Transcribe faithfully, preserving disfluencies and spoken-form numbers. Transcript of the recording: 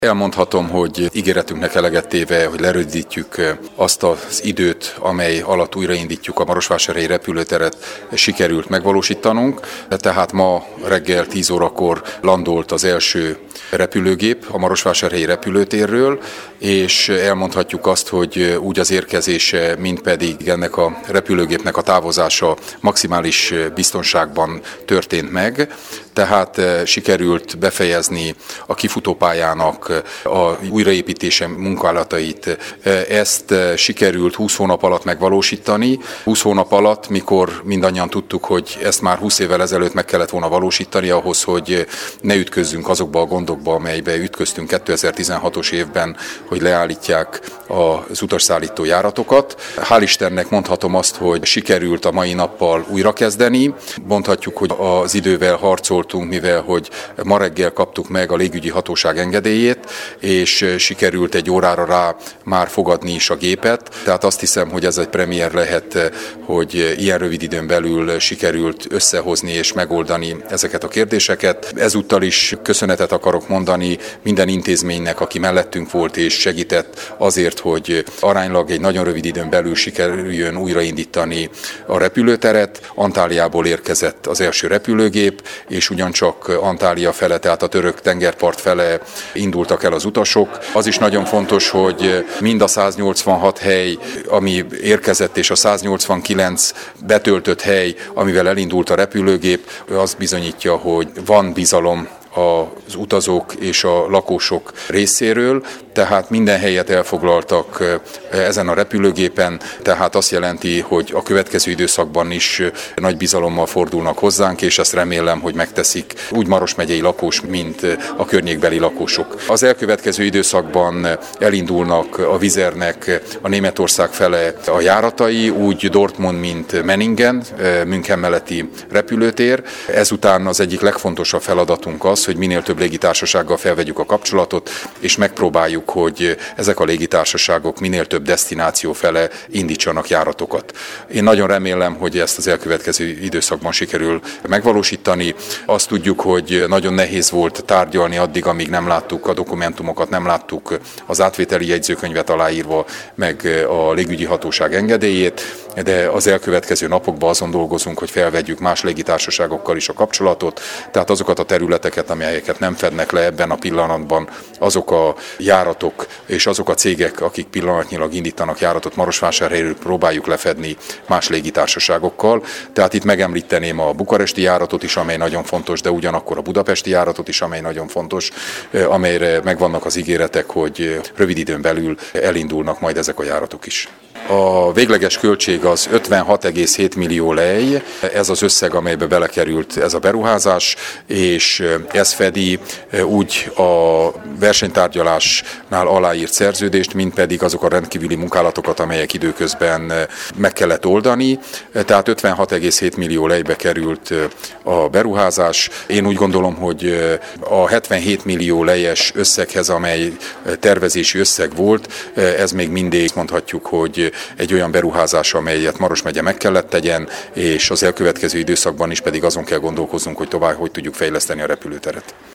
Elmondhatom, hogy ígéretünknek eleget téve, hogy lerövidítjük azt az időt, amely alatt újraindítjuk a marosvásárhelyi repülőteret, sikerült megvalósítanunk. Tehát ma reggel tíz órakor landolt az első repülőgép a marosvásárhelyi repülőtérről, és elmondhatjuk azt, hogy úgy az érkezése, mint pedig ennek a repülőgépnek a távozása maximális biztonságban történt meg. Tehát sikerült befejezni a kifutópályának a újraépítése munkálatait. Ezt sikerült húsz hónap alatt megvalósítani. húsz hónap alatt, mikor mindannyian tudtuk, hogy ezt már húsz évvel ezelőtt meg kellett volna valósítani ahhoz, hogy ne ütközzünk azokba a gondokba, amelybe ütköztünk kétezer-tizenhatos évben, hogy leállítják az utasszállító járatokat. Hál' Istennek mondhatom azt, hogy sikerült a mai nappal újrakezdeni. Mondhatjuk, hogy az idővel harcoltunk, mivel hogy ma reggel kaptuk meg a légügyi hatóság engedélyét, és sikerült egy órára rá már fogadni is a gépet. Tehát azt hiszem, hogy ez egy premier lehet, hogy ilyen rövid időn belül sikerült összehozni és megoldani ezeket a kérdéseket. Ezúttal is köszönetet akarok mondani minden intézménynek, aki mellettünk volt és segített azért, hogy aránylag egy nagyon rövid időn belül sikerüljön újraindítani a repülőteret. Antáliából érkezett az első repülőgép, és ugyancsak Antália fele, tehát a török tengerpart fele indultak el az utasok. Az is nagyon fontos, hogy mind a száznyolcvanhat hely, ami érkezett, és a száznyolcvankilenc betöltött hely, amivel elindult a repülőgép, az bizonyítja, hogy van bizalom az utazók és a lakosok részéről, tehát minden helyet elfoglaltak ezen a repülőgépen, tehát azt jelenti, hogy a következő időszakban is nagy bizalommal fordulnak hozzánk, és ezt remélem, hogy megteszik úgy Maros megyei lakos, mint a környékbeli lakosok. Az elkövetkező időszakban elindulnak a Wizzairnek a Németország fele a járatai, úgy Dortmund, mint Memmingen, München melletti repülőtér. Ezután az egyik legfontosabb feladatunk az, hogy minél több légitársasággal felvegyük a kapcsolatot, és megpróbáljuk, hogy ezek a légitársaságok minél több desztináció fele indítsanak járatokat. Én nagyon remélem, hogy ezt az elkövetkező időszakban sikerül megvalósítani. Azt tudjuk, hogy nagyon nehéz volt tárgyalni addig, amíg nem láttuk a dokumentumokat, nem láttuk az átvételi jegyzőkönyvet aláírva, meg a légügyi hatóság engedélyét, de az elkövetkező napokban azon dolgozunk, hogy felvegyük más légitársaságokkal is a kapcsolatot, tehát azokat a területeket, amelyeket nem fednek le ebben a pillanatban, azok a járatok és azok a cégek, akik pillanatnyilag indítanak járatot Marosvásárhelyről, próbáljuk lefedni más légitársaságokkal. Tehát itt megemlíteném a bukaresti járatot is, amely nagyon fontos, de ugyanakkor a budapesti járatot is, amely nagyon fontos, amelyre megvannak az ígéretek, hogy rövid időn belül elindulnak majd ezek a járatok is. A végleges költség az ötvenhat egész hét millió lej, ez az összeg, amelybe belekerült ez a beruházás, és ez fedi úgy a versenytárgyalásnál aláírt szerződést, mint pedig azok a rendkívüli munkálatokat, amelyek időközben meg kellett oldani. Tehát ötvenhat egész hét millió lejbe került a beruházás. Én úgy gondolom, hogy a hetvenhét millió lejes összeghez, amely tervezési összeg volt, ez még mindig mondhatjuk, hogy egy olyan beruházás, amelyet Maros megye meg kellett tegyen, és az elkövetkező időszakban is pedig azon kell gondolkoznunk, hogy tovább hogy tudjuk fejleszteni a repülőteret.